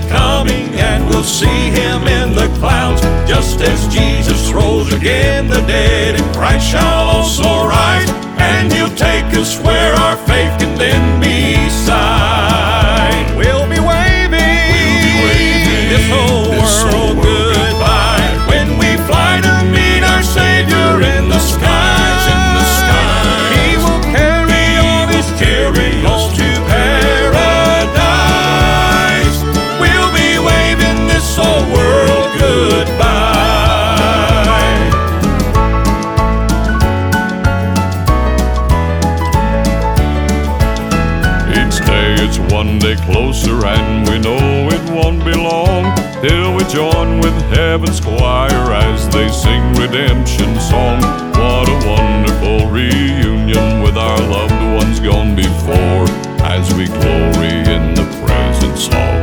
coming, and we'll see him in the clouds, just as Jesus rose again the dead, and Christ shall also rise, and he'll take us where our faith can then be sight. We'll be waving this whole world goodbye when we fly to meet our Savior in the skies, He will carry all his children home to paradise. We'll be waving this whole world goodbye. Each day it's one day closer, and we know it won't be long till we join with heaven's choir as they sing redemption song. What a wonderful reunion with our loved ones gone before, as we glory in the presence of